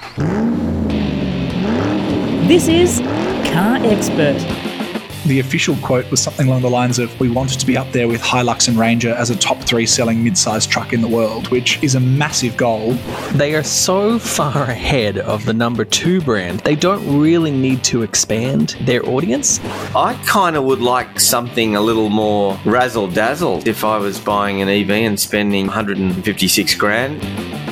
This is Car Expert. The official quote was something along the lines of, "We wanted to be up there with Hilux and Ranger as a top 3 selling mid-sized truck in the world," which is a massive goal. They are so far ahead of the number 2 brand, they don't really need to expand their audience. I kind of would like something a little more razzle-dazzle if I was buying an EV and spending 156 grand.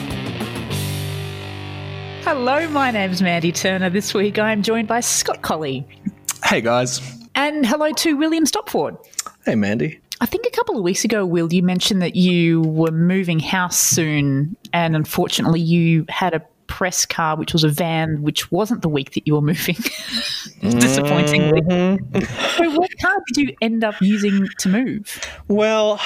Hello, my name's Mandy Turner. This week I'm joined by Scott Colley. Hey guys. And hello to William Stopford. Hey, Mandy. I think a couple of weeks ago, Will, you mentioned that you were moving house soon, and unfortunately you had a press car, which was a van, which wasn't the week that you were moving, disappointingly. So what car did you end up using to move? Well,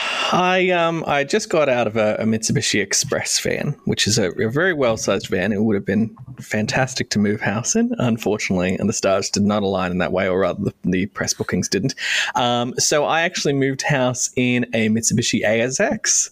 I just got out of a Mitsubishi Express van, which is a very well-sized van. It would have been fantastic to move house in. Unfortunately, and the stars did not align in that way, or rather the press bookings didn't. So I actually moved house in a Mitsubishi ASX.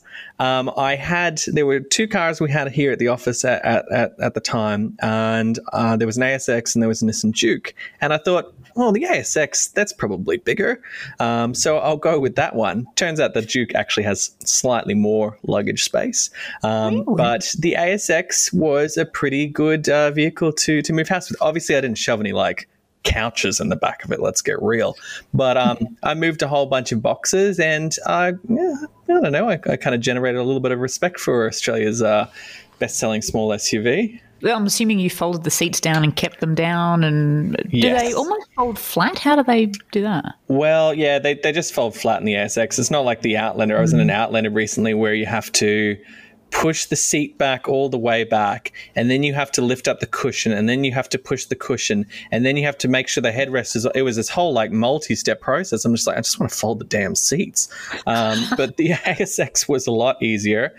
There were 2 cars we had here at the office at the time, and there was an ASX and there was a Nissan Juke. And I thought, well, the ASX, that's probably bigger. So I'll go with that one. Turns out the Juke actually has slightly more luggage space. Really? But the ASX was a pretty good vehicle to move house with. Obviously, I didn't shove any couches in the back of it, let's get real. But I moved a whole bunch of boxes, and I don't know, I kind of generated a little bit of respect for Australia's best-selling small SUV. Well, I'm assuming you folded the seats down and kept them down, and do they almost fold flat? How do they do that? Well, yeah, they just fold flat in the ASX. It's not like the Outlander. I was in an Outlander recently where you have to push the seat back all the way back, and then you have to lift up the cushion, and then you have to push the cushion, and then you have to make sure the headrest is. It was this whole multi-step process. I'm just I just want to fold the damn seats. But the ASX was a lot easier,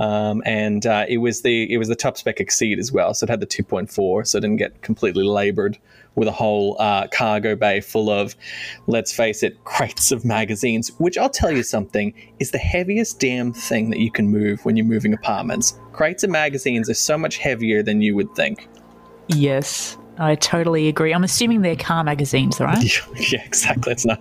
and it was the top spec Exceed as well. So it had the 2.4, so it didn't get completely laboured with a whole cargo bay full of, let's face it, crates of magazines, which I'll tell you something, is the heaviest damn thing that you can move when you're moving apartments. Crates of magazines are so much heavier than you would think. Yes, I totally agree. I'm assuming they're car magazines, right? Yeah, exactly. It's not.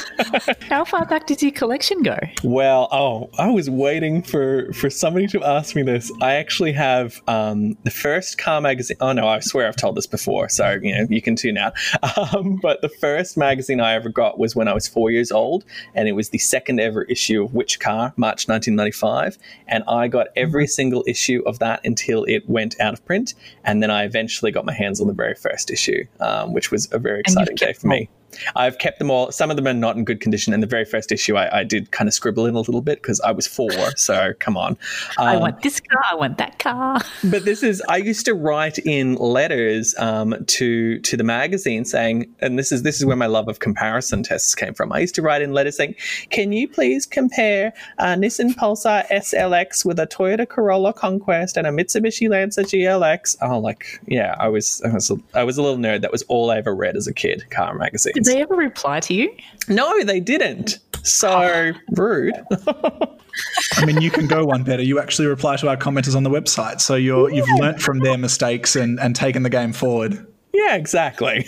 How far back did your collection go? Well, I was waiting for somebody to ask me this. I actually have the first car magazine. Oh no, I swear I've told this before, so you can tune out. But the first magazine I ever got was when I was 4 years old, and it was the second ever issue of Which Car, March 1995, and I got every single issue of that until it went out of print, and then I eventually got my hands on the very first issue, which was a very exciting day for me. I've kept them all. Some of them are not in good condition. And the very first issue, I did kind of scribble in a little bit because I was 4. So come on. I want this car. I want that car. But I used to write in letters to the magazine saying, and this is where my love of comparison tests came from. I used to write in letters saying, can you please compare a Nissan Pulsar SLX with a Toyota Corolla Conquest and a Mitsubishi Lancer GLX? I was a little nerd. That was all I ever read as a kid, car magazines. Did they ever reply to you? No, they didn't. So rude. I mean, you can go one better. You actually reply to our commenters on the website. So you've learnt from their mistakes and taken the game forward. Yeah, exactly.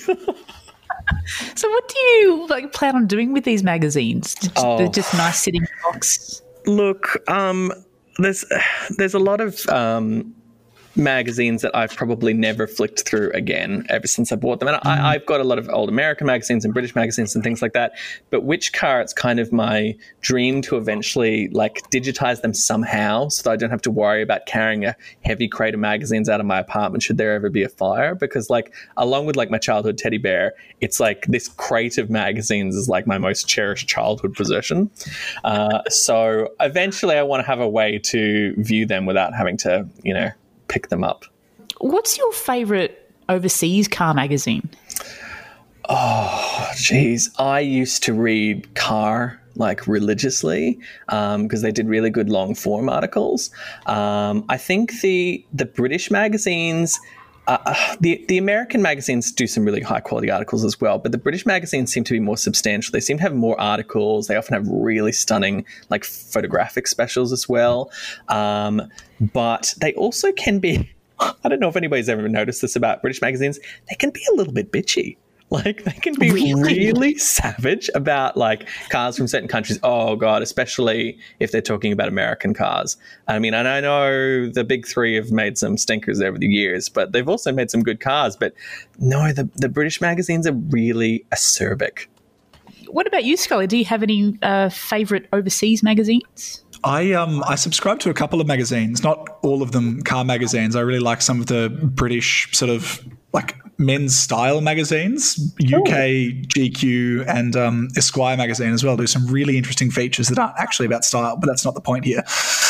So what do you plan on doing with these magazines? They're just nice sitting in a box. Look, there's a lot of magazines that I've probably never flicked through again ever since I bought them. And I've got a lot of old American magazines and British magazines and things like that. But Which Car, it's kind of my dream to eventually digitize them somehow so that I don't have to worry about carrying a heavy crate of magazines out of my apartment should there ever be a fire. Because along with my childhood teddy bear, it's this crate of magazines is my most cherished childhood possession. So eventually I want to have a way to view them without having to, pick them up. What's your favourite overseas car magazine? Oh, geez. I used to read Car religiously because they did really good long form articles. I think the British magazines, the American magazines do some really high quality articles as well, but the British magazines seem to be more substantial. They seem to have more articles. They often have really stunning photographic specials as well. But they also can be I don't know if anybody's ever noticed this about British magazines. They can be a little bit bitchy. Like, they can be really savage about, like, cars from certain countries. Oh, God, especially if they're talking about American cars. I mean, and I know the big three have made some stinkers over the years, but they've also made some good cars. But no, the British magazines are really acerbic. What about you, Scully? Do you have any favourite overseas magazines? I subscribe to a couple of magazines, not all of them car magazines. I really like some of the British sort of like men's style magazines, UK GQ and Esquire magazine as well. Do some really interesting features that aren't actually about style, but that's not the point here.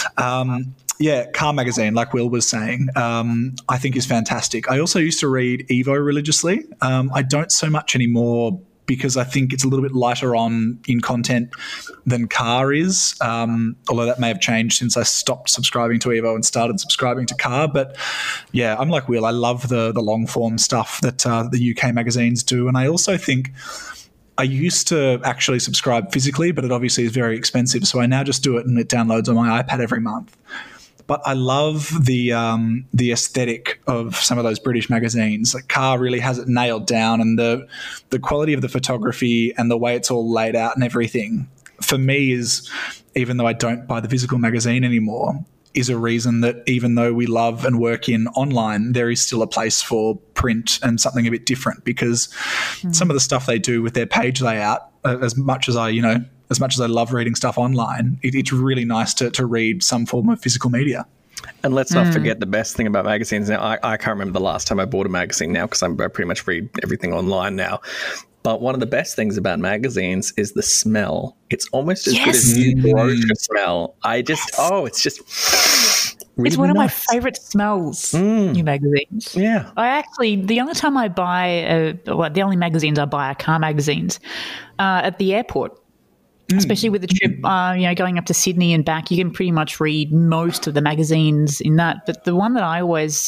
Car magazine, like Will was saying, I think is fantastic. I also used to read Evo religiously. I don't so much anymore, because I think it's a little bit lighter in content than Car is, although that may have changed since I stopped subscribing to Evo and started subscribing to Car. But yeah, I'm like Will. I love the long form stuff that the UK magazines do. And I also think I used to actually subscribe physically, but it obviously is very expensive. So I now just do it and it downloads on my iPad every month. But I love the aesthetic of some of those British magazines. Like Car really has it nailed down, and the quality of the photography and the way it's all laid out and everything, for me, is, even though I don't buy the physical magazine anymore, is a reason that even though we love and work in online, there is still a place for print and something a bit different, because some of the stuff they do with their page layout, as much as I love reading stuff online, it's really nice to read some form of physical media. And let's not forget the best thing about magazines. Now, I can't remember the last time I bought a magazine now, because I pretty much read everything online now. But one of the best things about magazines is the smell. It's almost as good as new brochure smell. It's just really it's one of my nice. favourite smells, new magazines. Yeah. The only time I buy, the only magazines I buy are car magazines at the airport. Especially with the trip, going up to Sydney and back, you can pretty much read most of the magazines in that. But the one that I always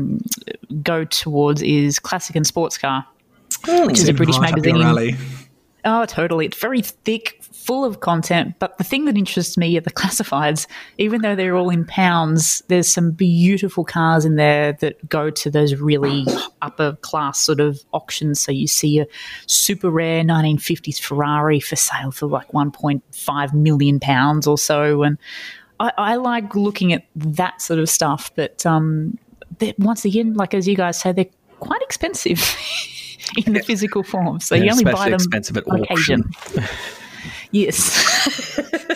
go towards is Classic and Sports Car, which is a British magazine. Oh, totally. It's very thick, full of content. But the thing that interests me are the classifieds. Even though they're all in pounds, there's some beautiful cars in there that go to those really upper class sort of auctions. So you see a super rare 1950s Ferrari for sale for like £1.5 million or so. And I like looking at that sort of stuff. But once again, like as you guys say, they're quite expensive. In the physical form. So you only buy them expensive at on occasion. Yes.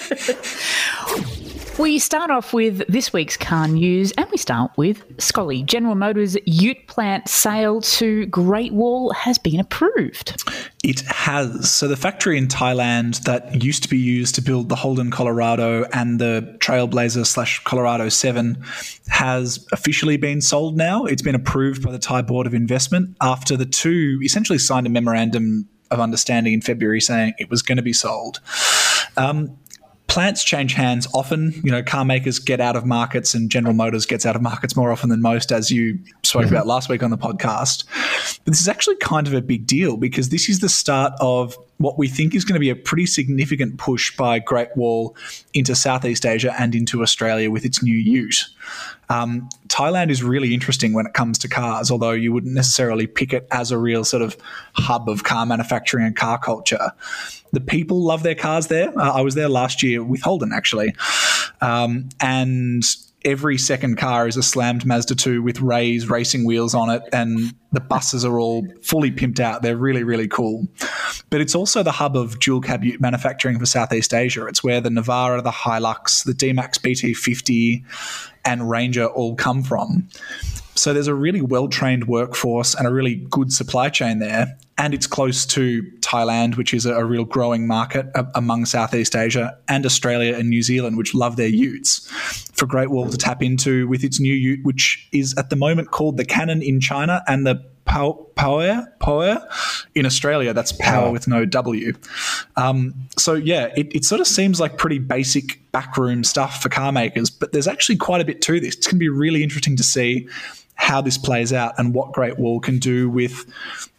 We start off with this week's car news, and we start with Scully. General Motors' Ute plant sale to Great Wall has been approved. It has. So the factory in Thailand that used to be used to build the Holden Colorado and the Trailblazer / Colorado 7 has officially been sold now. It's been approved by the Thai Board of Investment after the two essentially signed a memorandum of understanding in February saying it was going to be sold. Plants change hands often. Car makers get out of markets, and General Motors gets out of markets more often than most, as you spoke about last week on the podcast. But this is actually kind of a big deal, because this is the start of what we think is going to be a pretty significant push by Great Wall into Southeast Asia and into Australia with its new Ute. Thailand is really interesting when it comes to cars, although you wouldn't necessarily pick it as a real sort of hub of car manufacturing and car culture. The people love their cars there. I was there last year with Holden, actually. And every second car is a slammed Mazda 2 with Ray's racing wheels on it, and the buses are all fully pimped out. They're really, really cool. But it's also the hub of dual cab ute manufacturing for Southeast Asia. It's where the Navara, the Hilux, the D-Max BT50 and Ranger all come from. So there's a really well-trained workforce and a really good supply chain there. And it's close to Thailand, which is a real growing market among Southeast Asia, and Australia and New Zealand, which love their utes, for Great Wall to tap into with its new ute, which is at the moment called the Cannon in China and the Power in Australia. That's power with no W. It sort of seems like pretty basic backroom stuff for car makers, but there's actually quite a bit to this. It's going to be really interesting to see how this plays out and what Great Wall can do with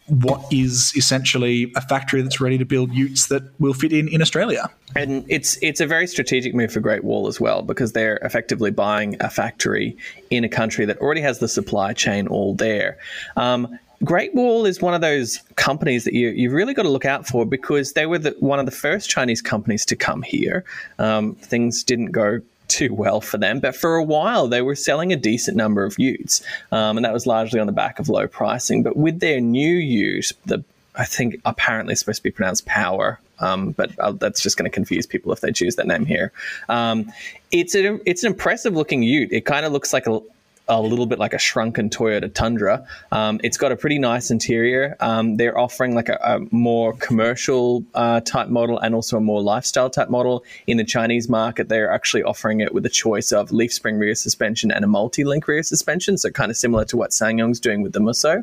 what is essentially a factory that's ready to build utes that will fit in Australia. And it's a very strategic move for Great Wall as well, because they're effectively buying a factory in a country that already has the supply chain all there. Great Wall is one of those companies that you've really got to look out for, because they were one of the first Chinese companies to come here. Things didn't go too well for them, but for a while they were selling a decent number of utes, and that was largely on the back of low pricing. But with their new ute, I think apparently it's supposed to be pronounced Power, but that's just going to confuse people if they choose that name here. It's an impressive looking ute. It kind of looks like a little bit like a shrunken Toyota Tundra. It's got a pretty nice interior. They're offering like a more commercial type model and also a more lifestyle type model. In the Chinese market, they're actually offering it with a choice of leaf spring rear suspension and a multi-link rear suspension, so kind of similar to what SsangYong's doing with the Musso.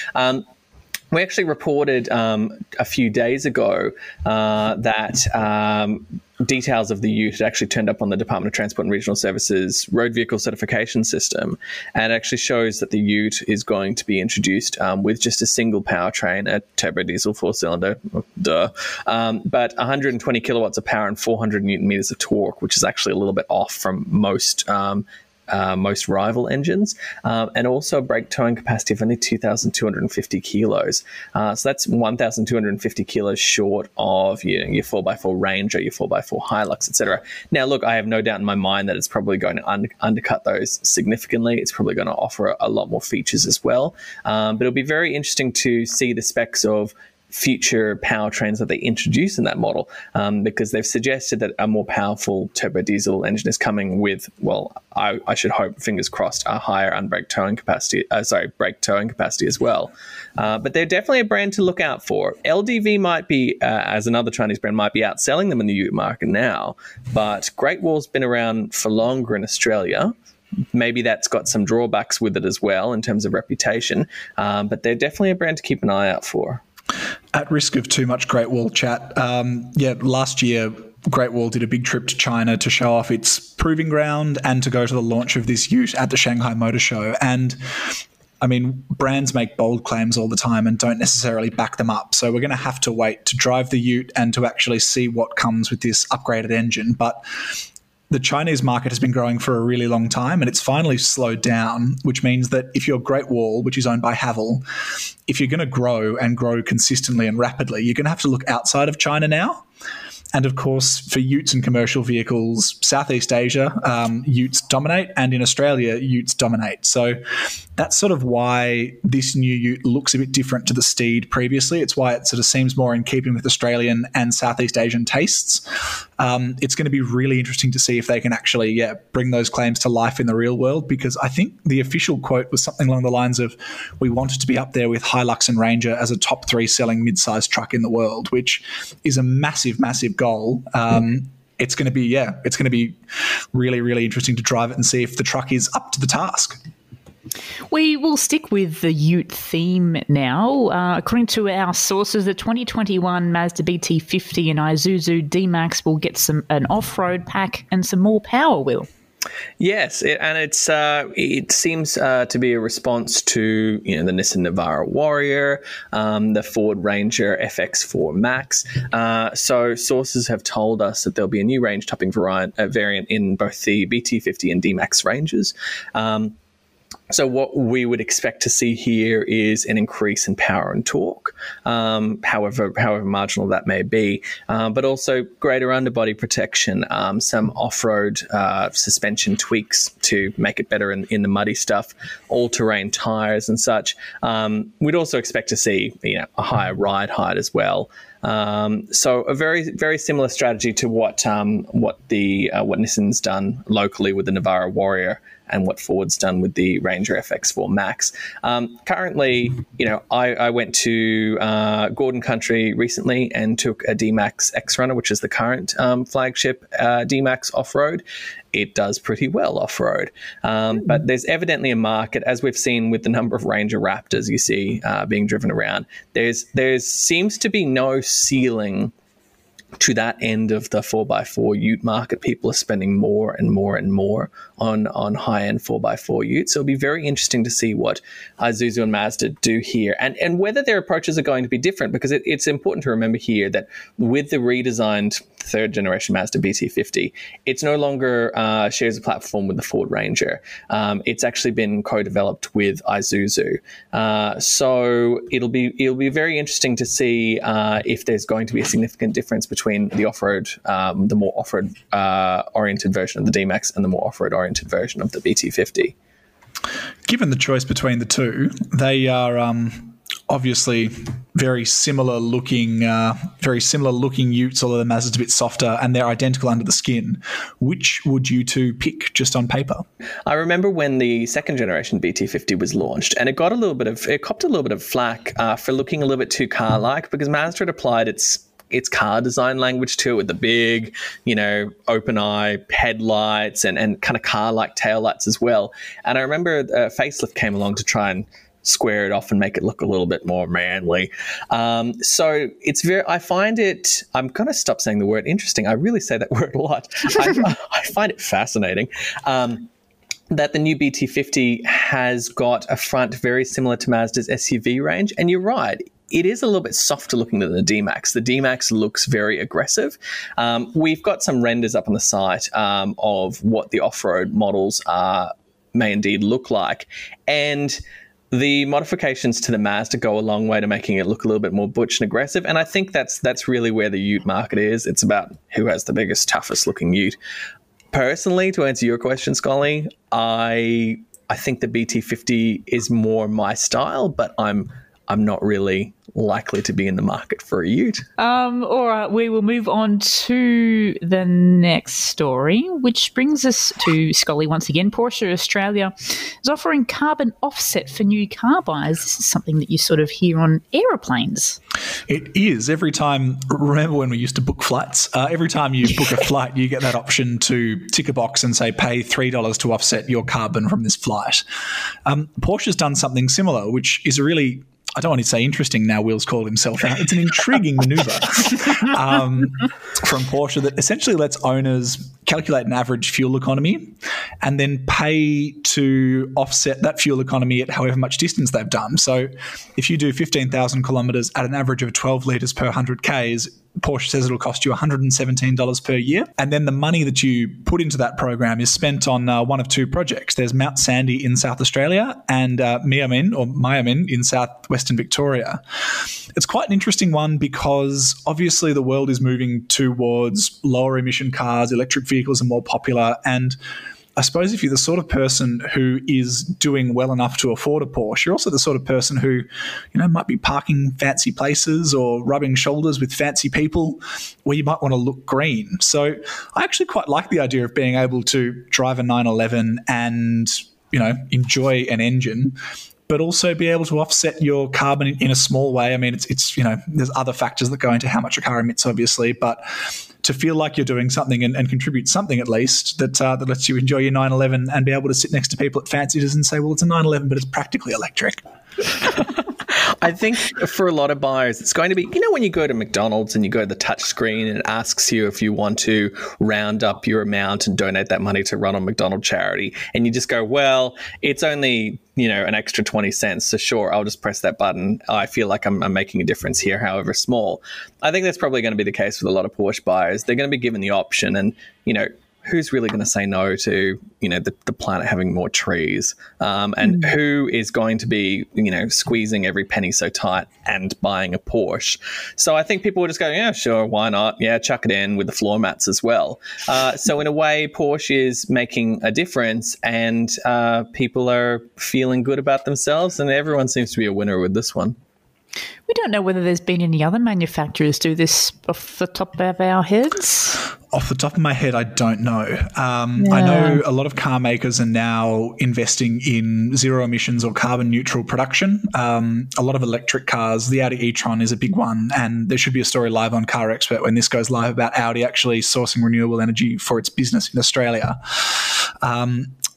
We actually reported a few days ago that details of the ute had actually turned up on the Department of Transport and Regional Services road vehicle certification system, and it actually shows that the ute is going to be introduced with just a single powertrain, a turbo diesel 4-cylinder, but 120 kilowatts of power and 400 newton meters of torque, which is actually a little bit off from most rival engines, and also a brake towing capacity of only 2,250 kilos. So that's 1,250 kilos short of your 4x4 Ranger, your 4x4 Hilux, etc. Now, look, I have no doubt in my mind that it's probably going to undercut those significantly. It's probably going to offer a lot more features as well. But it'll be very interesting to see the specs of future powertrains that they introduce in that model, because they've suggested that a more powerful turbo diesel engine is coming with, well, I should hope, fingers crossed, a higher brake towing capacity as well. But they're definitely a brand to look out for. LDV might be, as another Chinese brand, might be outselling them in the ute market now, but Great Wall's been around for longer in Australia. Maybe that's got some drawbacks with it as well in terms of reputation, but they're definitely a brand to keep an eye out for. At risk of too much Great Wall chat, last year Great Wall did a big trip to China to show off its proving ground and to go to the launch of this ute at the Shanghai Motor Show. And I mean, brands make bold claims all the time and don't necessarily back them up. So we're going to have to wait to drive the ute and to actually see what comes with this upgraded engine. But the Chinese market has been growing for a really long time, and it's finally slowed down, which means that if you're Great Wall, which is owned by Haval, if you're going to grow and grow consistently and rapidly, you're going to have to look outside of China now. And of course, for utes and commercial vehicles, Southeast Asia, utes dominate, and in Australia, utes dominate. So that's sort of why this new ute looks a bit different to the Steed previously. It's why it sort of seems more in keeping with Australian and Southeast Asian tastes. It's going to be really interesting to see if they can actually bring those claims to life in the real world, because I think the official quote was something along the lines of, we wanted to be up there with Hilux and Ranger as a top 3 selling mid-sized truck in the world, which is a massive, massive goal. It's going to be really, really interesting to drive it and see if the truck is up to the task. We will stick with the ute theme now. According to our sources, the 2021 Mazda BT50 and Isuzu D-Max will get an off-road pack and some more power, Will. Yes, it seems to be a response to the Nissan Navara Warrior, the Ford Ranger FX4 Max. So sources have told us that there'll be a new range-topping variant in both the BT50 and D-Max ranges. So what we would expect to see here is an increase in power and torque, however marginal that may be, but also greater underbody protection, some off-road suspension tweaks to make it better in the muddy stuff, all-terrain tires and such. We'd also expect to see a higher ride height as well. So a very, very similar strategy to what Nissan's done locally with the Navara Warrior and what Ford's done with the Ranger FX4 Max. Currently, I went to Gordon Country recently and took a D-Max X-Runner, which is the current flagship D-Max off-road. It does pretty well off-road. But there's evidently a market, as we've seen with the number of Ranger Raptors you see being driven around. There seems to be no ceiling to that end of the 4x4 ute market. People are spending more and more and more on high-end 4x4 utes. So it'll be very interesting to see what Isuzu and Mazda do here, and whether their approaches are going to be different, because it's important to remember here that with the redesigned third generation Mazda BT50, it's no longer shares a platform with the Ford Ranger. It's actually been co-developed with Isuzu. So it'll be very interesting to see if there's going to be a significant difference between the off-road, the more off-road oriented version of the D-Max and the more off-road oriented version of the BT50. Given the choice between the two, they are obviously very similar looking utes, although the Mazda's a bit softer, and they're identical under the skin. Which would you two pick just on paper? I remember when the second generation BT50 was launched, and it copped a little bit of flack for looking a little bit too car-like, because Mazda had applied its car design language to it with the big, open eye headlights and kind of car-like taillights as well. And I remember a facelift came along to try and square it off and make it look a little bit more manly. So I find it, I'm going to stop saying the word interesting. I really say that word a lot. I find it fascinating. That the new BT50 has got a front very similar to Mazda's SUV range. And you're right, it is a little bit softer looking than the D-Max. The D-Max looks very aggressive. We've got some renders up on the site of what the off-road models may indeed look like. And the modifications to the Mazda go a long way to making it look a little bit more butch and aggressive. And I think that's really where the ute market is. It's about who has the biggest, toughest looking ute. Personally, to answer your question, Scully, I think the BT50 is more my style, but I'm not really likely to be in the market for a ute. All right, we will move on to the next story, which brings us to Scully once again. Porsche Australia is offering carbon offset for new car buyers. This is something that you sort of hear on aeroplanes. It is. Every time, remember when we used to book flights? Every time you book a flight, you get that option to tick a box and say, pay $3 to offset your carbon from this flight. Porsche's done something similar, which is a really, I don't want to say interesting now, Will's called himself out. It's an intriguing maneuver from Porsche that essentially lets owners calculate an average fuel economy and then pay to offset that fuel economy at however much distance they've done. So if you do 15,000 kilometres at an average of 12 litres per 100 Ks, Porsche says it'll cost you $117 per year. And then the money that you put into that program is spent on one of two projects. There's Mount Sandy in South Australia and Miamin in southwestern Victoria. It's quite an interesting one because obviously the world is moving towards lower emission cars, electric vehicles are more popular, and I suppose if you're the sort of person who is doing well enough to afford a Porsche, you're also the sort of person who, might be parking fancy places or rubbing shoulders with fancy people where you might want to look green. So I actually quite like the idea of being able to drive a 911 and, enjoy an engine, but also be able to offset your carbon in a small way. I mean, it's there's other factors that go into how much a car emits, obviously, but to feel like you're doing something and contribute something at least that lets you enjoy your 911 and be able to sit next to people at fancy dinners and say, well, it's a 911, but it's practically electric. I think for a lot of buyers, it's going to be, when you go to McDonald's and you go to the touch screen and it asks you if you want to round up your amount and donate that money to run a McDonald's charity. And you just go, well, it's only, an extra 20 cents. So sure, I'll just press that button. I feel like I'm making a difference here, however small. I think that's probably going to be the case with a lot of Porsche buyers. They're going to be given the option and, who's really going to say no to, the planet having more trees? And who is going to be, squeezing every penny so tight and buying a Porsche? So I think people will just go, yeah, sure, why not? Yeah, chuck it in with the floor mats as well. So in a way, Porsche is making a difference and people are feeling good about themselves and everyone seems to be a winner with this one. We don't know whether there's been any other manufacturers do this off the top of our heads. Off the top of my head, I don't know. I know a lot of car makers are now investing in zero emissions or carbon neutral production. A lot of electric cars, the Audi e-tron is a big one, and there should be a story live on Car Expert when this goes live about Audi actually sourcing renewable energy for its business in Australia.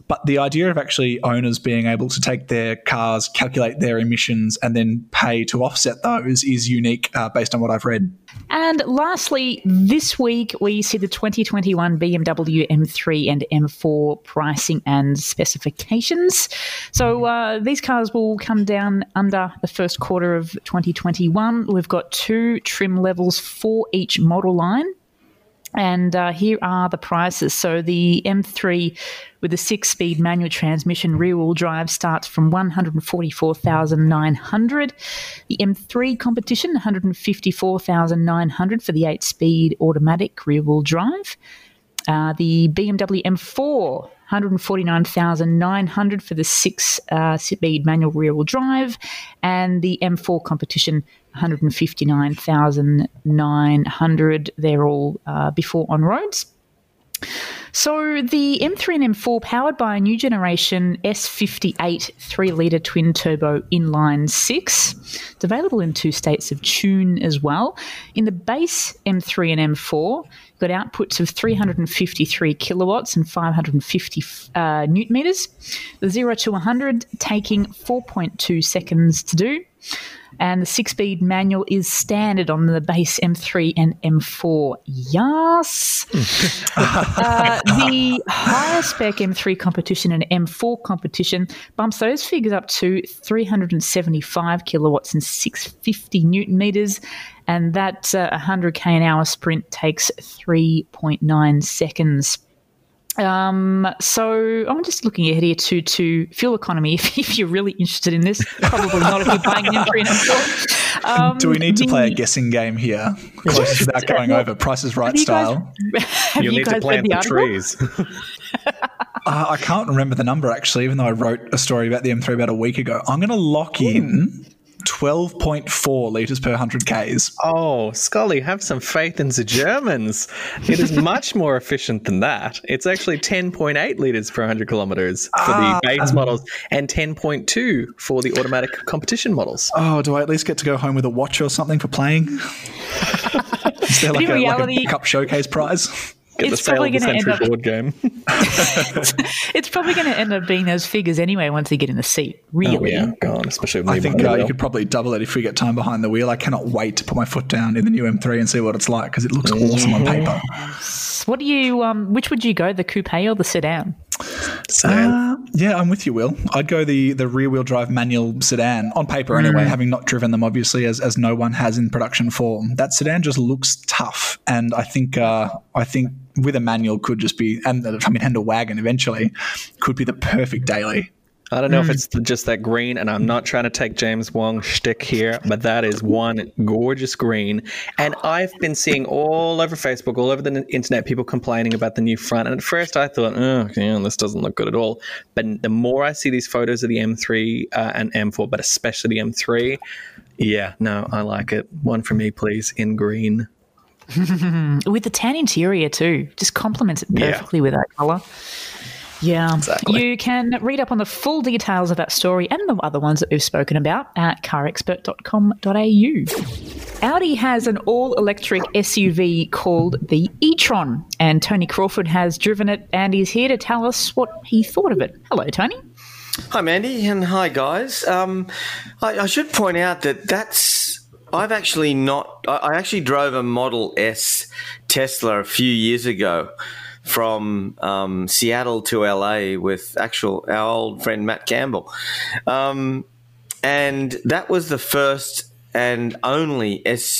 But the idea of actually owners being able to take their cars, calculate their emissions, and then pay to offset those is unique based on what I've read. And lastly, this week we see the 2021 BMW M3 and M4 pricing and specifications. So these cars will come down under the first quarter of 2021. We've got 2 trim levels for each model line. And here are the prices. So the M3 with a 6-speed manual transmission rear-wheel drive starts from $144,900. The M3 competition, $154,900 for the 8-speed automatic rear-wheel drive. The BMW M4, $149,900 for the 6-speed manual rear-wheel drive, and the M4 competition, $159,900. They're all before on roads. So the M3 and M4 powered by a new generation S58 3-litre twin-turbo inline 6. It's available in 2 states of tune as well. In the base M3 and M4, you've got outputs of 353 kilowatts and 550 newton meters. The 0 to 100 taking 4.2 seconds to do. And the 6-speed manual is standard on the base M3 and M4. Yes. The higher spec M3 competition and M4 competition bumps those figures up to 375 kilowatts and 650 newton meters. And that 100k an hour sprint takes 3.9 seconds. So I'm just looking ahead here to fuel economy. If you're really interested in this, probably not if you're buying an M3 and M4. Do we need to play a guessing game here? Close without going over Price is Right style. You'll need to plant the trees. I can't remember the number actually, even though I wrote a story about the M3 about a week ago. I'm going to lock in 12.4 litres per 100 Ks. Oh, Scully, have some faith in the Germans. It is much more efficient than that. It's actually 10.8 litres per 100 kilometres for the base models and 10.2 for the automatic competition models. Oh, do I at least get to go home with a watch or something for playing? Is there like a pickup showcase prize? Get the Sale of the Century board game. It's probably going to end up being those figures anyway once you get in the seat, really. Oh, yeah, God, especially with I think you could probably double it if we get time behind the wheel. I cannot wait to put my foot down in the new M3 and see what it's like because it looks awesome on paper. What do you? Which would you go, the coupe or the sedan? Yeah, I'm with you, Will. I'd go the rear-wheel drive manual sedan on paper anyway, having not driven them obviously as no one has in production form. That sedan just looks tough, and I think with a manual could just be, and a wagon eventually could be the perfect daily. I don't know if it's just that green, and I'm not trying to take James Wong shtick here, but that is one gorgeous green. And I've been seeing all over Facebook, all over the internet, people complaining about the new front. And at first I thought, this doesn't look good at all. But the more I see these photos of the M3 and M4, but especially the M3, I like it. One for me, please, in green. With the tan interior too, just complements it perfectly with that colour. Yeah, exactly. You can read up on the full details of that story and the other ones that we've spoken about at carexpert.com.au. Audi has an all-electric SUV called the e-tron, and Tony Crawford has driven it and is here to tell us what he thought of it. Hello, Tony. Hi, Mandy, and hi, guys. I should point out that I actually drove a Model S Tesla a few years ago from Seattle to LA with our old friend Matt Campbell. And that was the first and only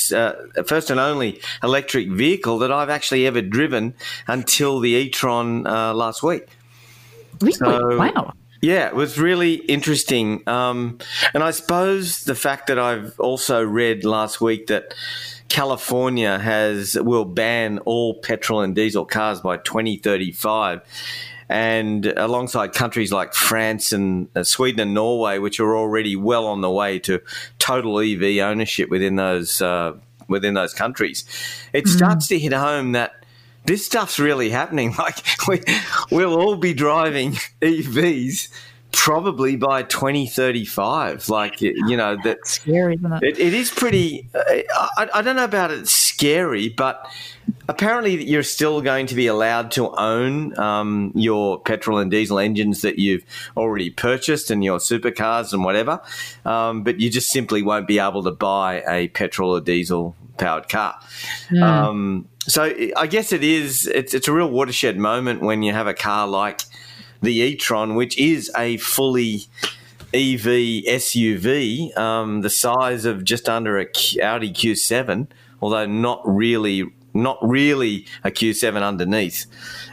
electric vehicle that I've actually ever driven until the e-tron last week. Really? So, wow. Yeah, it was really interesting. And I suppose the fact that I've also read last week that California will ban all petrol and diesel cars by 2035, and alongside countries like France and Sweden and Norway, which are already well on the way to total EV ownership within those countries, it starts to hit home that this stuff's really happening. Like we'll all be driving EVs probably by 2035. Like, that's scary, isn't it? It is pretty. I don't know about it's scary, but apparently you're still going to be allowed to own your petrol and diesel engines that you've already purchased and your supercars and whatever, but you just simply won't be able to buy a petrol or diesel powered car. So I guess it's a real watershed moment when you have a car like the e-tron, which is a fully EV SUV, the size of just under a Audi Q7, although not really a Q7 underneath.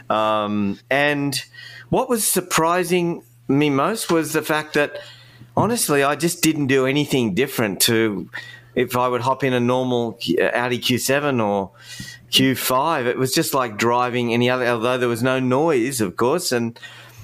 And what was surprising me most was the fact that, honestly, I just didn't do anything different to if I would hop in a normal Audi Q7 or Q5. It was just like driving any other, although there was no noise, of course. And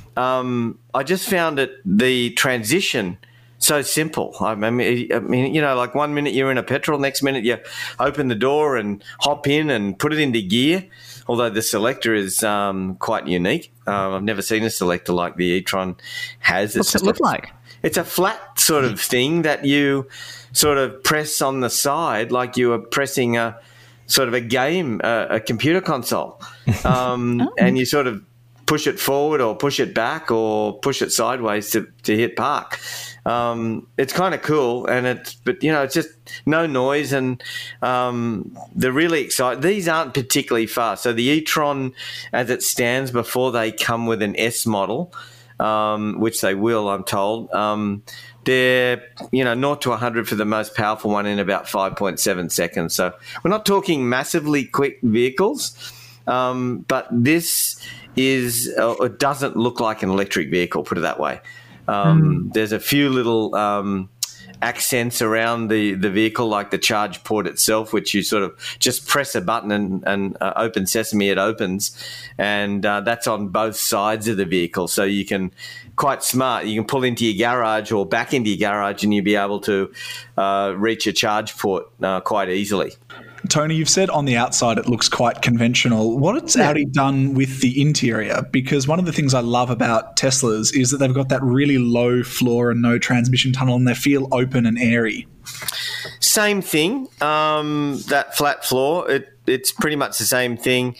I just found the transition so simple. I mean, you know, like 1 minute you're in a petrol, next minute you open the door and hop in and put it into gear, although the selector is quite unique. I've never seen a selector like the e-tron has. What's it look like? It's a flat sort of thing that you sort of press on the side like you were pressing a sort of a game, a computer console. And you sort of push it forward or push it back or push it sideways to hit park. It's kind of cool, but you know, it's just no noise, and they're really exciting. These aren't particularly fast. So the e-tron, as it stands, before they come with an S model, which they will, I'm told, they're, you know, 0 to 100 for the most powerful one in about 5.7 seconds. So we're not talking massively quick vehicles, but this it doesn't look like an electric vehicle, put it that way. There's a few little accents around the vehicle, like the charge port itself, which you sort of just press a button and open sesame, it opens. And that's on both sides of the vehicle. So you can, quite smart, you can pull into your garage or back into your garage and you'll be able to reach a charge port quite easily. Tony, you've said on the outside it looks quite conventional. What has Audi done with the interior? Because one of the things I love about Teslas is that they've got that really low floor and no transmission tunnel, and they feel open and airy. Same thing. That flat floor, it's pretty much the same thing.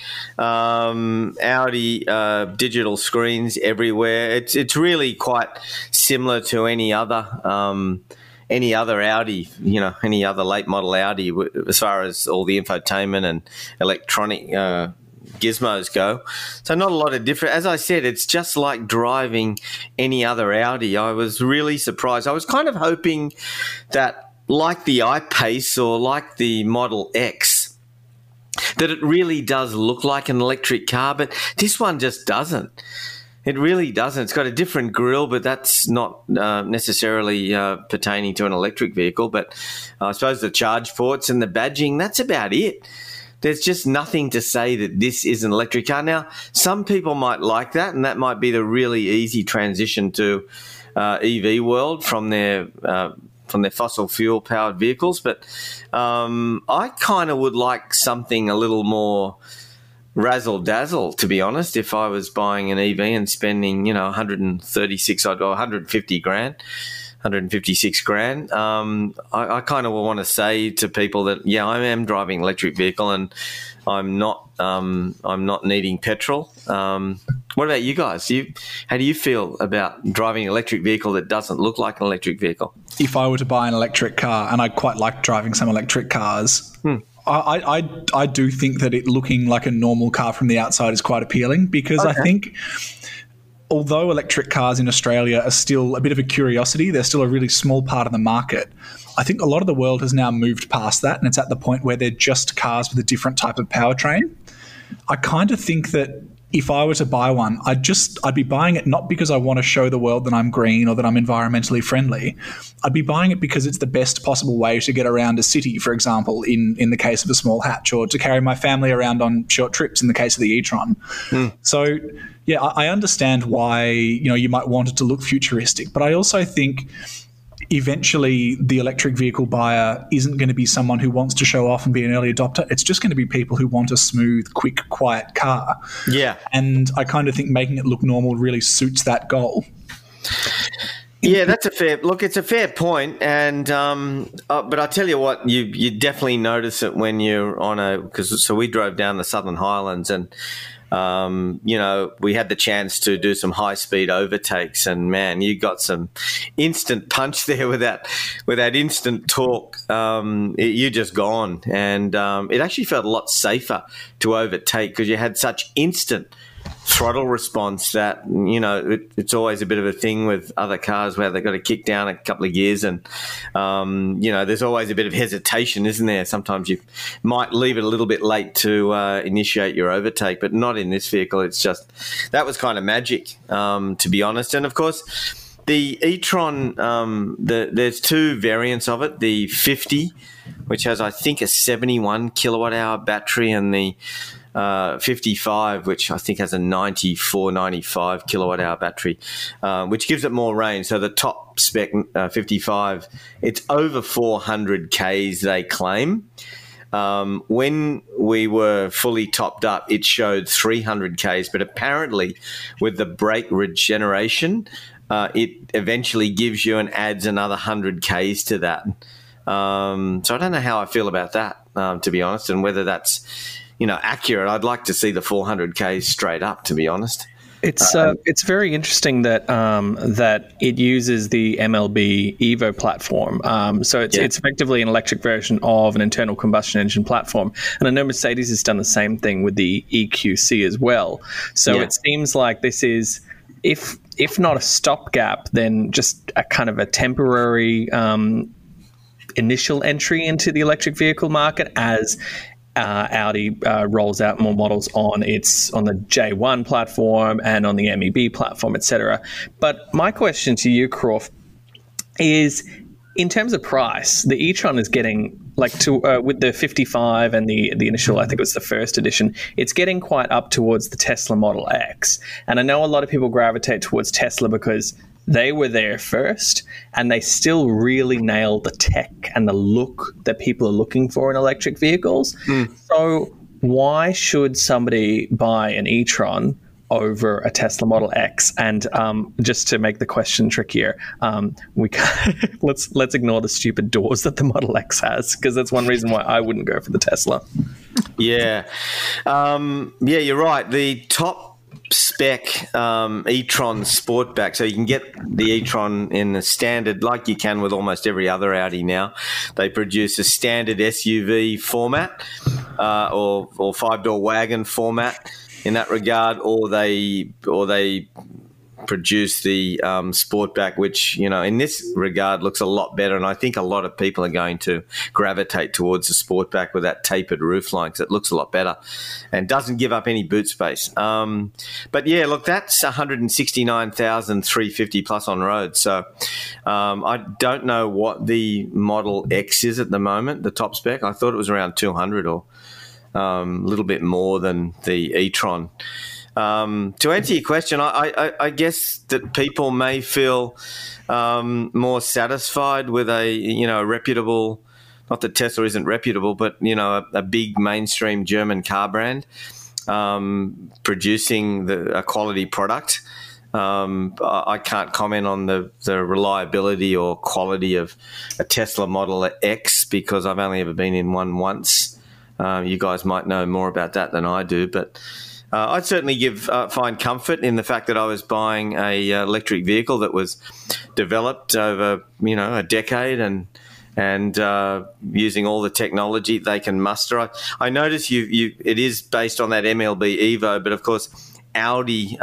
Audi digital screens everywhere. It's really quite similar to any other Audi, you know, any other late model Audi, as far as all the infotainment and electronic gizmos go. So not a lot of different. As I said, it's just like driving any other Audi. I was really surprised. I was kind of hoping that, like the I-Pace or like the Model X, that it really does look like an electric car, but this one just doesn't. It really doesn't. It's got a different grille, but that's not necessarily pertaining to an electric vehicle. But I suppose the charge ports and the badging, that's about it. There's just nothing to say that this is an electric car. Now, some people might like that, and that might be the really easy transition to EV world from their fossil fuel powered vehicles. But I kind of would like something a little more razzle dazzle, to be honest. If I was buying an EV and spending, you know, 136 or 150 grand, 156 grand, I kind of want to say to people that, yeah, I am driving an electric vehicle and I'm not needing petrol. What about you guys? How do you feel about driving an electric vehicle that doesn't look like an electric vehicle? If I were to buy an electric car, and I quite like driving some electric cars, I do think that it looking like a normal car from the outside is quite appealing, because I think although electric cars in Australia are still a bit of a curiosity, they're still a really small part of the market. I think a lot of the world has now moved past that, and it's at the point where they're just cars with a different type of powertrain. I kind of think that if I were to buy one, I'd be buying it not because I want to show the world that I'm green or that I'm environmentally friendly. I'd be buying it because it's the best possible way to get around a city, for example, in the case of a small hatch, or to carry my family around on short trips in the case of the e-tron. So, yeah, I understand why, you know, you might want it to look futuristic, but I also think eventually the electric vehicle buyer isn't going to be someone who wants to show off and be an early adopter. It's just going to be people who want a smooth, quick, quiet car. Yeah. And I kind of think making it look normal really suits that goal. Yeah, that's a fair look. It's a fair point, and but I tell you what, you definitely notice it when you're on so we drove down the Southern Highlands, and we had the chance to do some high speed overtakes, and man, you got some instant punch there with that instant torque. You're just gone, and it actually felt a lot safer to overtake because you had such instant throttle response that it's always a bit of a thing with other cars where they've got to kick down a couple of gears, and there's always a bit of hesitation, isn't there? Sometimes you might leave it a little bit late to initiate your overtake, but not in this vehicle. It's just that was kind of magic, to be honest. And of course, the e-tron, there's two variants of it: the 50, which has I think a 71 kilowatt hour battery, and the 55, which I think has a 95 kilowatt hour battery, which gives it more range. So the top spec 55, it's over 400 Ks, they claim. When we were fully topped up, it showed 300 Ks, but apparently with the brake regeneration, it eventually gives you and adds another 100 Ks to that. So I don't know how I feel about that, to be honest, and whether that's accurate. I'd like to see the 400K straight up, to be honest. It's very interesting that that it uses the MLB Evo platform. So it's effectively an electric version of an internal combustion engine platform. And I know Mercedes has done the same thing with the EQC as well. So it seems like this is, if not a stopgap, then just a kind of a temporary initial entry into the electric vehicle market as Audi rolls out more models on the J1 platform and on the MEB platform, etc. But my question to you, Croft, is in terms of price, the e-tron is getting with the 55 and the initial, I think it was the first edition, it's getting quite up towards the Tesla Model X. And I know a lot of people gravitate towards Tesla because they were there first, and they still really nailed the tech and the look that people are looking for in electric vehicles. So why should somebody buy an e-tron over a Tesla Model X? And just to make the question trickier, we let's ignore the stupid doors that the Model X has, because that's one reason why I wouldn't go for the Tesla. Yeah, you're right. The top spec e-tron Sportback, so you can get the e-tron in the standard, like you can with almost every other Audi now. They produce a standard SUV format or five-door wagon format in that regard, or they produce the Sportback, which in this regard looks a lot better, and I think a lot of people are going to gravitate towards the Sportback with that tapered roofline because it looks a lot better and doesn't give up any boot space. But yeah, look, that's 169,350 plus on road. So I don't know what the Model X is at the moment, the top spec. I thought it was around 200 or a little bit more than the e-tron. To answer your question, I guess that people may feel more satisfied with a reputable, not that Tesla isn't reputable, but a big mainstream German car brand producing a quality product. I can't comment on the reliability or quality of a Tesla Model X because I've only ever been in one once. You guys might know more about that than I do, but I'd certainly find comfort in the fact that I was buying a electric vehicle that was developed over a decade and using all the technology they can muster. I notice it is based on that MLB Evo, but of course Audi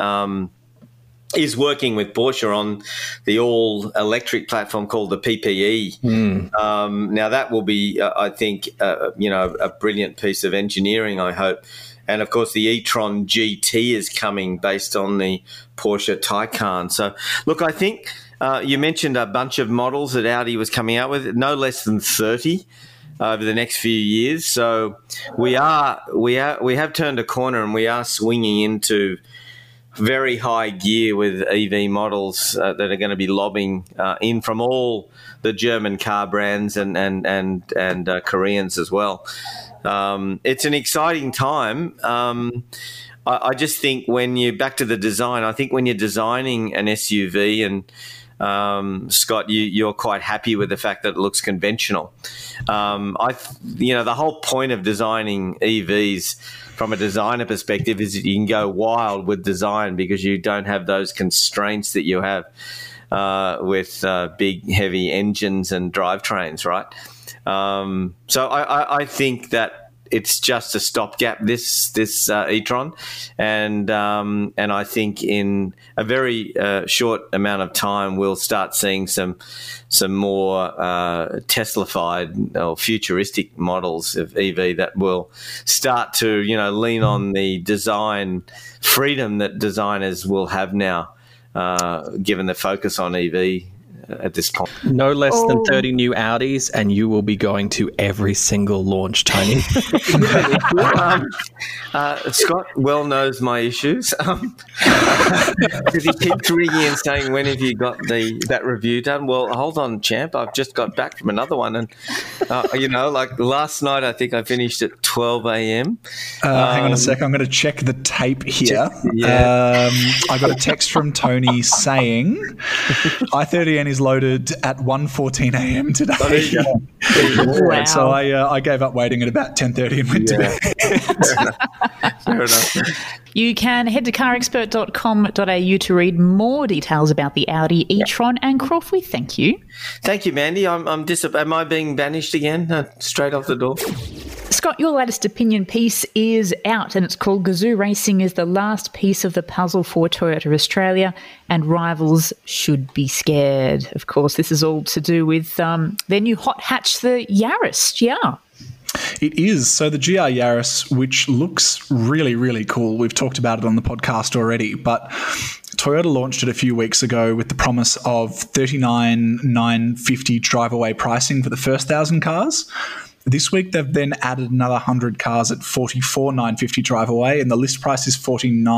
is working with Porsche on the all-electric platform called the PPE. Now that will be, I think, a brilliant piece of engineering, I hope. And, of course, the e-tron GT is coming based on the Porsche Taycan. So, look, I think you mentioned a bunch of models that Audi was coming out with, no less than 30 over the next few years. So we have turned a corner and we are swinging into very high gear with EV models that are going to be lobbing in from all the German car brands and Koreans as well. It's an exciting time. I just think back to the design, I think when you're designing an SUV and Scott, you're quite happy with the fact that it looks conventional. The whole point of designing EVs from a designer perspective is that you can go wild with design because you don't have those constraints that you have with big, heavy engines and drivetrains, right? So I think that it's just a stopgap, this e-tron, and I think in a very short amount of time we'll start seeing some more Tesla-fied or futuristic models of EV that will start to lean on the design freedom that designers will have now, given the focus on EV. At this point, no less than 30 new Audis, and you will be going to every single launch, Tony. Scott well knows my issues because he keeps ringing and saying, "When have you got that review done?" Well, hold on, champ. I've just got back from another one, and like last night, I think I finished at 12 a.m. Hang on a sec. I'm going to check the tape here. I got a text from Tony saying i30N is loaded at 1:14 a.m. today. Wow. So I gave up waiting at about 10:30 and went to bed. Fair enough. You can head to carexpert.com.au to read more details about the Audi e-tron. And Croft, we thank you. Thank you, Mandy. I'm disappointed. Am I being banished again? Straight off the door. Scott, your latest opinion piece is out, and it's called Gazoo Racing is the last piece of the puzzle for Toyota Australia, and rivals should be scared. Of course, this is all to do with their new hot hatch, the Yaris GR. It is. So the GR Yaris, which looks really, really cool. We've talked about it on the podcast already, but Toyota launched it a few weeks ago with the promise of $39,950 drive-away pricing for the first 1,000 cars. This week, they've then added another 100 cars at $44,950 drive away, and the list price is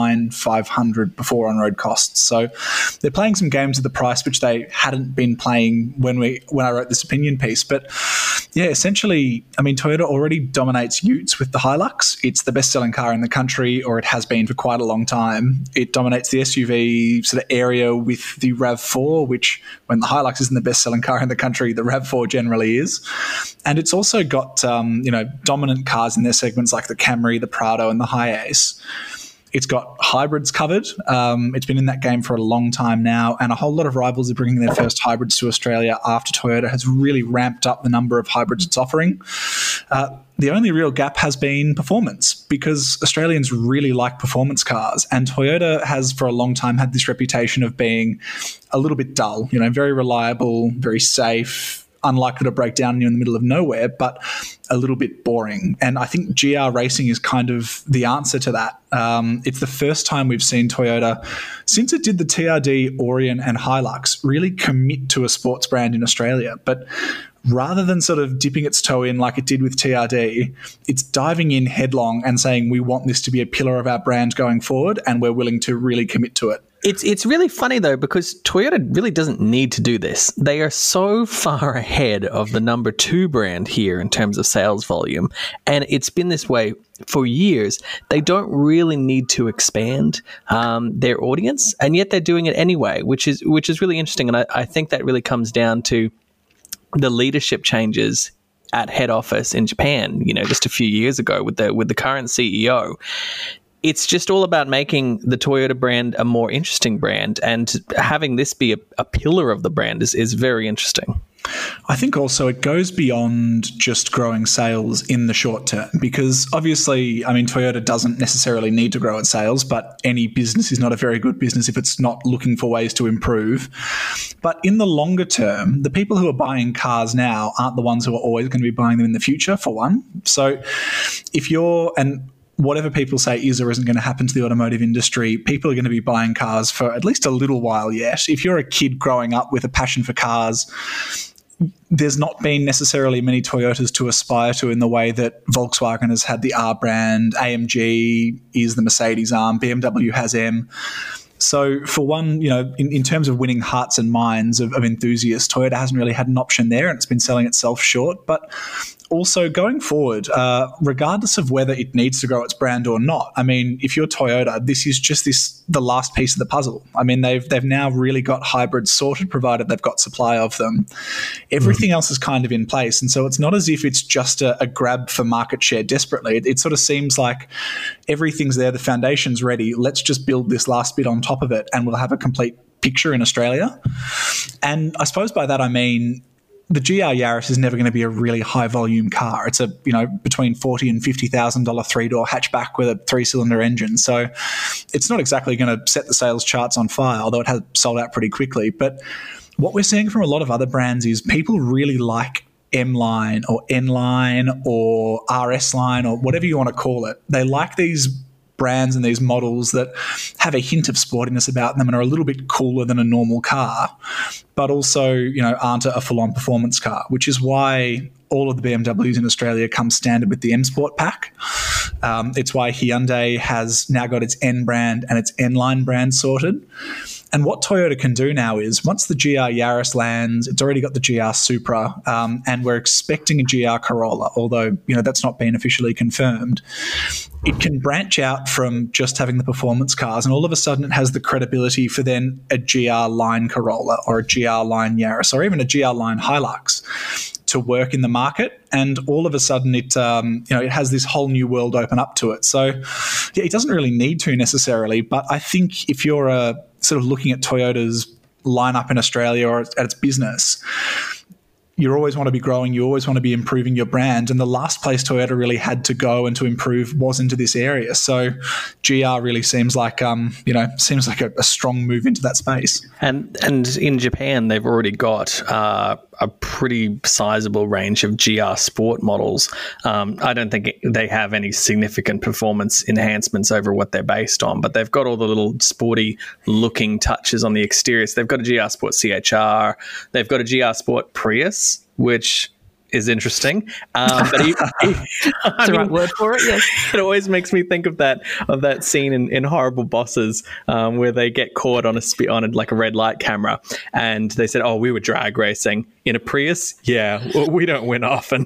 $49,500 before on-road costs. So they're playing some games at the price which they hadn't been playing when I wrote this opinion piece. But yeah, essentially, I mean, Toyota already dominates utes with the Hilux. It's the best-selling car in the country, or it has been for quite a long time. It dominates the SUV sort of area with the RAV4, which when the Hilux isn't the best-selling car in the country, the RAV4 generally is. And it's also got dominant cars in their segments like the Camry, the Prado, and the Hiace. It's got hybrids covered. It's been in that game for a long time now, and a whole lot of rivals are bringing their first hybrids to Australia after Toyota has really ramped up the number of hybrids it's offering. The only real gap has been performance, because Australians really like performance cars, and Toyota has for a long time had this reputation of being a little bit dull, very reliable, very safe, unlikely to break down in the middle of nowhere, but a little bit boring. And I think GR Racing is kind of the answer to that. It's the first time we've seen Toyota, since it did the TRD, Orion and Hilux, really commit to a sports brand in Australia. But rather than sort of dipping its toe in like it did with TRD, it's diving in headlong and saying, we want this to be a pillar of our brand going forward, and we're willing to really commit to it. It's really funny, though, because Toyota really doesn't need to do this. They are so far ahead of the number 2 brand here in terms of sales volume, and it's been this way for years. They don't really need to expand their audience, and yet they're doing it anyway, which is really interesting. And I think that really comes down to the leadership changes at head office in Japan, just a few years ago with the current CEO. It's just all about making the Toyota brand a more interesting brand, and having this be a pillar of the brand is very interesting. I think also it goes beyond just growing sales in the short term, because obviously, I mean, Toyota doesn't necessarily need to grow its sales, but any business is not a very good business if it's not looking for ways to improve. But in the longer term, the people who are buying cars now aren't the ones who are always going to be buying them in the future, for one. So if whatever people say is or isn't going to happen to the automotive industry, people are going to be buying cars for at least a little while yet. If you're a kid growing up with a passion for cars, there's not been necessarily many Toyotas to aspire to in the way that Volkswagen has had the R brand, AMG is the Mercedes arm, BMW has M. So for one, in terms of winning hearts and minds of enthusiasts, Toyota hasn't really had an option there, and it's been selling itself short. But also going forward, regardless of whether it needs to grow its brand or not, I mean, if you're Toyota, this is just the last piece of the puzzle. I mean, they've now really got hybrids sorted, provided they've got supply of them. Everything else is kind of in place. And so it's not as if it's just a grab for market share desperately. It sort of seems like everything's there, the foundation's ready. Let's just build this last bit on top of it and we'll have a complete picture in Australia. And I suppose by that I mean the GR Yaris is never going to be a really high volume car. It's a, between $40,000 and $50,000 three-door hatchback with a 3-cylinder engine. So it's not exactly going to set the sales charts on fire, although it has sold out pretty quickly. But what we're seeing from a lot of other brands is people really like M-Line or N-Line or RS Line or whatever you want to call it. They like these brands and these models that have a hint of sportiness about them and are a little bit cooler than a normal car, but also, aren't a full-on performance car, which is why all of the BMWs in Australia come standard with the M Sport pack. It's why Hyundai has now got its N brand and its N-Line brand sorted. And what Toyota can do now is, once the GR Yaris lands, it's already got the GR Supra, and we're expecting a GR Corolla, although, that's not been officially confirmed. It can branch out from just having the performance cars, and all of a sudden it has the credibility for then a GR Line Corolla or a GR Line Yaris or even a GR Line Hilux to work in the market, and all of a sudden it has this whole new world open up to it. So yeah, it doesn't really need to necessarily, but I think if you're sort of looking at Toyota's lineup in Australia or at its business, you always want to be growing, you always want to be improving your brand, and the last place Toyota really had to go and to improve was into this area. So GR really seems like a strong move into that space. And in Japan, they've already got a pretty sizable range of GR Sport models. I don't think they have any significant performance enhancements over what they're based on, but they've got all the little sporty looking touches on the exterior. So they've got a GR Sport CHR, they've got a GR Sport Prius, which is interesting. But that's the right word for it, yes. It always makes me think of that scene in Horrible Bosses, where they get caught on a red light camera, and they said, "Oh, we were drag racing in a Prius." Yeah, well, we don't win often.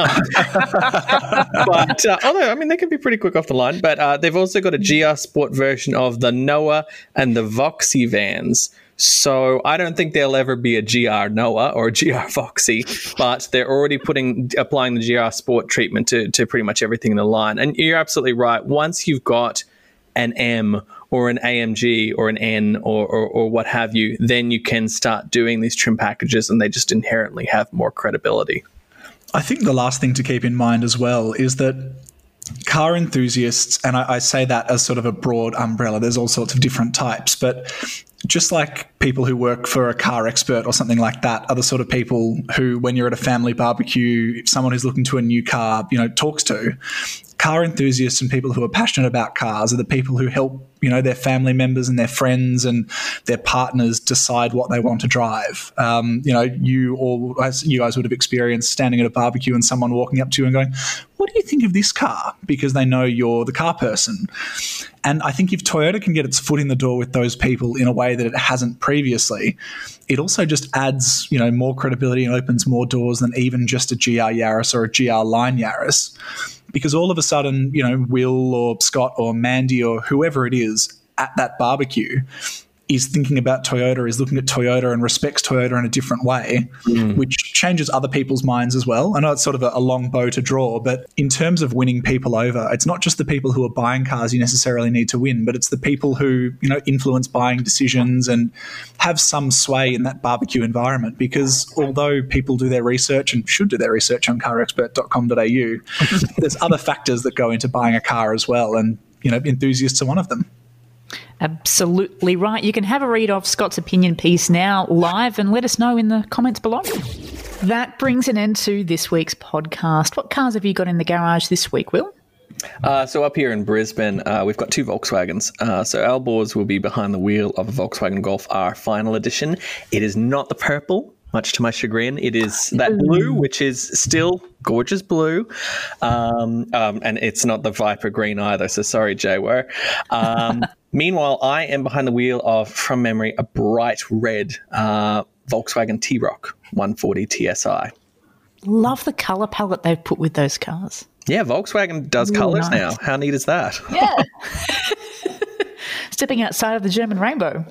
But although they can be pretty quick off the line. But they've also got a GR Sport version of the Noah and the Voxy vans. So I don't think there'll ever be a GR Noah or a GR Voxy, but they're already applying the GR Sport treatment to pretty much everything in the line. And you're absolutely right. Once you've got an M or an AMG or an N or what have you, then you can start doing these trim packages, and they just inherently have more credibility. I think the last thing to keep in mind as well is that car enthusiasts, and I say that as sort of a broad umbrella, there's all sorts of different types, but just like people who work for a car expert or something like that are the sort of people who, when you're at a family barbecue, if someone who's looking to a new car, talks to. Car enthusiasts and people who are passionate about cars are the people who help, their family members and their friends and their partners decide what they want to drive. You guys would have experienced standing at a barbecue and someone walking up to you and going, "What do you think of this car?" Because they know you're the car person. And I think if Toyota can get its foot in the door with those people in a way that it hasn't previously, it also just adds, more credibility and opens more doors than even just a GR Yaris or a GR Line Yaris. Because all of a sudden, Will or Scott or Mandy or whoever it is at that barbecue is thinking about Toyota, is looking at Toyota and respects Toyota in a different way, which changes other people's minds as well. I know it's sort of a long bow to draw, but in terms of winning people over, it's not just the people who are buying cars you necessarily need to win, but it's the people who, influence buying decisions and have some sway in that barbecue environment. Because although people do their research and should do their research on carexpert.com.au, there's other factors that go into buying a car as well, and, enthusiasts are one of them. Absolutely right. You can have a read of Scott's opinion piece now live and let us know in the comments below. That brings an end to this week's podcast. What cars have you got in the garage this week, Will? So up here in Brisbane, we've got 2 Volkswagens. So Alborz will be behind the wheel of a Volkswagen Golf R Final Edition. It is not the purple, much to my chagrin. It is that blue, which is still gorgeous blue. And it's not the Viper green either. So sorry, Jaywar. Meanwhile, I am behind the wheel of, from memory, a bright red Volkswagen T-Roc 140 TSI. love the colour palette they've put with those cars. Yeah, Volkswagen does colours now. How neat is that? Yeah. Stepping outside of the German rainbow.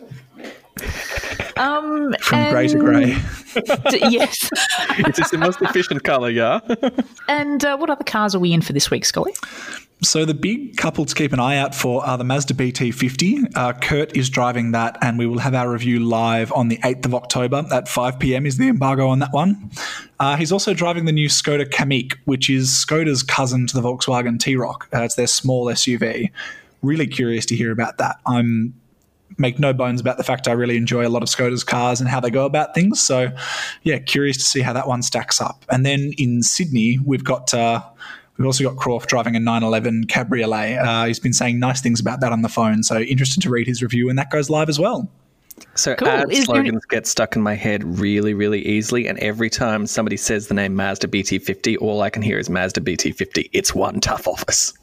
From grey to grey. Yes. It is the most efficient colour, yeah. And what other cars are we in for this week, Scully? So the big couple to keep an eye out for are the Mazda BT50. Kurt is driving that, and we will have our review live on the 8th of October at 5 p.m. is the embargo on that one. He's also driving the new Skoda Kamiq, which is Skoda's cousin to the Volkswagen T-Roc. It's their small SUV. Really curious to hear about that. Make no bones about the fact I really enjoy a lot of Skoda's cars and how they go about things. So, yeah, curious to see how that one stacks up. And then in Sydney, we've also got Croft driving a 911 Cabriolet. He's been saying nice things about that on the phone. So interested to read his review, and that goes live as well. So ad slogans get stuck in my head really, really easily. And every time somebody says the name Mazda BT50, all I can hear is Mazda BT50. It's one tough office.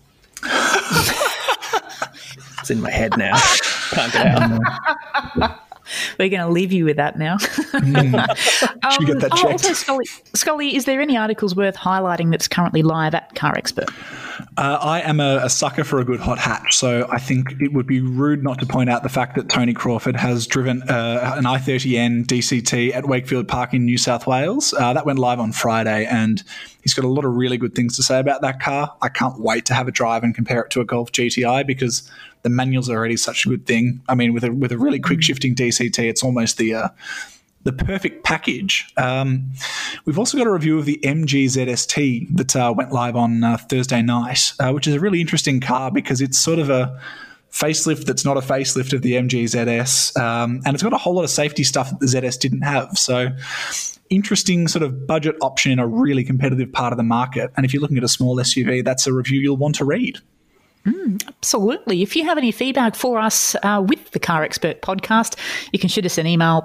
It's in my head now. Can't get out. We're going to leave you with that now. Should we get that checked? Also, Scully, is there any articles worth highlighting that's currently live at Car Expert? I am a sucker for a good hot hatch, so I think it would be rude not to point out the fact that Tony Crawford has driven an i30N DCT at Wakefield Park in New South Wales. That went live on Friday, and he's got a lot of really good things to say about that car. I can't wait to have a drive and compare it to a Golf GTI because the manual's already such a good thing. I mean, with a really quick shifting DCT, it's almost the perfect package. We've also got a review of the MG ZST that went live on Thursday night, which is a really interesting car because it's sort of a facelift that's not a facelift of the MG ZS, and it's got a whole lot of safety stuff that the ZS didn't have. So interesting sort of budget option in a really competitive part of the market. And if you're looking at a small SUV, that's a review you'll want to read. Absolutely. If you have any feedback for us with the Car Expert podcast, you can shoot us an email,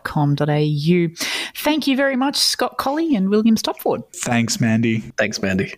podcast@carexpert.com.au. Thank you very much, Scott Colley and William Stopford. Thanks, Mandy. Thanks, Mandy.